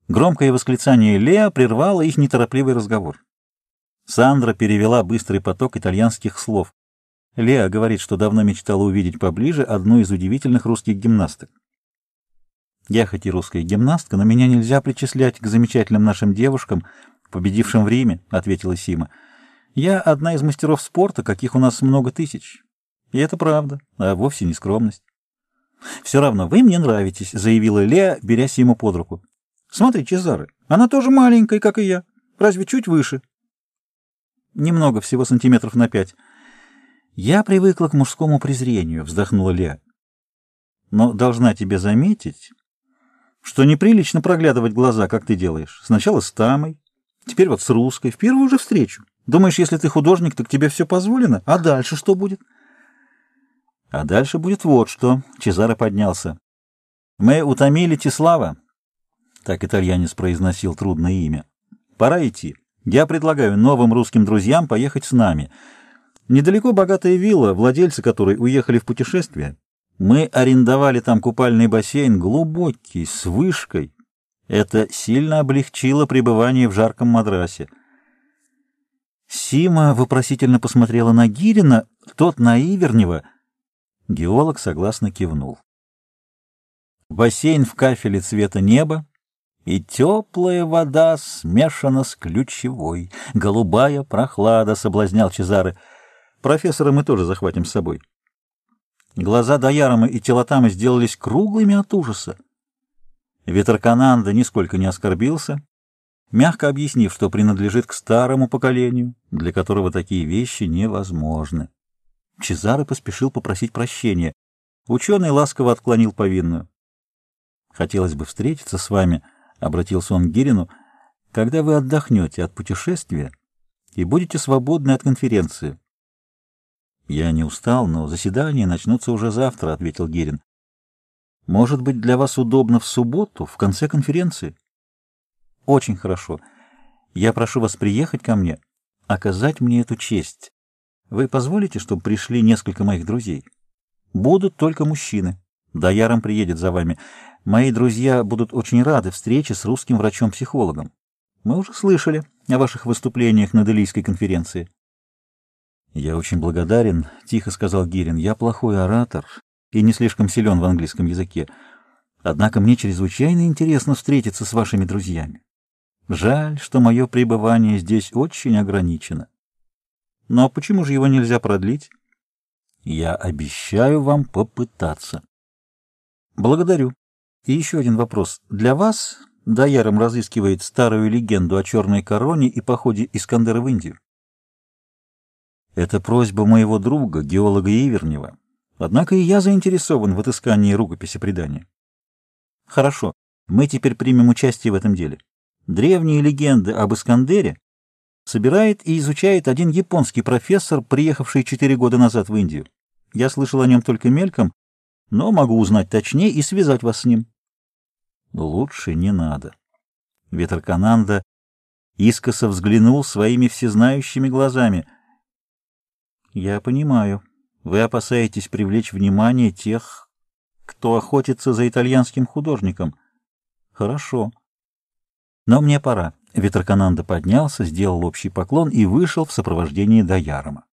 Громкое восклицание Леа прервало их неторопливый разговор. Сандра перевела быстрый поток итальянских слов. Леа говорит, что давно мечтала увидеть поближе одну из удивительных русских гимнасток. Я хоть и русская гимнастка, но меня нельзя причислять к замечательным нашим девушкам, победившим в Риме, — ответила Сима. Я одна из мастеров спорта, каких у нас много тысяч. И это правда, а вовсе не скромность. Все равно вы мне нравитесь, — заявила Леа, беря Симу под руку. Смотри, Чезаре, она тоже маленькая, как и я, разве чуть выше. Немного, всего сантиметров на 5. Я привыкла к мужскому презрению, — вздохнула Леа. Но должна тебе заметить, что неприлично проглядывать глаза, как ты делаешь. Сначала с Тамой, теперь вот с русской, в первую же встречу. Думаешь, если ты художник, так тебе все позволено? А дальше что будет? А дальше будет вот что. Чезаре поднялся. Мы утомили Тислава. Так итальянец произносил трудное имя. Пора идти. Я предлагаю новым русским друзьям поехать с нами. Недалеко богатая вилла, владельцы которой уехали в путешествие. Мы арендовали там купальный бассейн, глубокий, с вышкой. Это сильно облегчило пребывание в жарком Мадрасе. Сима вопросительно посмотрела на Гирина, тот на Ивернева. Геолог согласно кивнул. Бассейн в кафеле цвета неба, и теплая вода смешана с ключевой. Голубая прохлада, — соблазнял Чезаре. Профессора мы тоже захватим с собой. Глаза Даярома и Телотамы сделались круглыми от ужаса. Ветрокананда нисколько не оскорбился, мягко объяснив, что принадлежит к старому поколению, для которого такие вещи невозможны. Чезаре поспешил попросить прощения. Ученый ласково отклонил повинную. «Хотелось бы встретиться с вами», — обратился он к Гирину, — «когда вы отдохнете от путешествия и будете свободны от конференции». «Я не устал, но заседания начнутся уже завтра», — ответил Гирин. «Может быть, для вас удобно в субботу, в конце конференции?» «Очень хорошо. Я прошу вас приехать ко мне, оказать мне эту честь. Вы позволите, чтобы пришли несколько моих друзей? Будут только мужчины. Даяром приедет за вами. Мои друзья будут очень рады встрече с русским врачом-психологом. Мы уже слышали о ваших выступлениях на Делийской конференции». «Я очень благодарен», — тихо сказал Гирин. «Я плохой оратор и не слишком силен в английском языке. Однако мне чрезвычайно интересно встретиться с вашими друзьями. Жаль, что мое пребывание здесь очень ограничено. Но почему же его нельзя продлить? Я обещаю вам попытаться». «Благодарю. И еще один вопрос. Для вас Даяром разыскивает старую легенду о черной короне и походе Искандера в Индию?» «Это просьба моего друга, геолога Ивернева. Однако и я заинтересован в отыскании рукописи предания». «Хорошо. Мы теперь примем участие в этом деле. Древние легенды об Искандере собирает и изучает один японский профессор, приехавший 4 года назад в Индию. Я слышал о нем только мельком, но могу узнать точнее и связать вас с ним». «Лучше не надо». Ветрокананда искоса взглянул своими всезнающими глазами. «Я понимаю. Вы опасаетесь привлечь внимание тех, кто охотится за итальянским художником. Хорошо. Но мне пора». Ветрокананда поднялся, сделал общий поклон и вышел в сопровождении Даярома.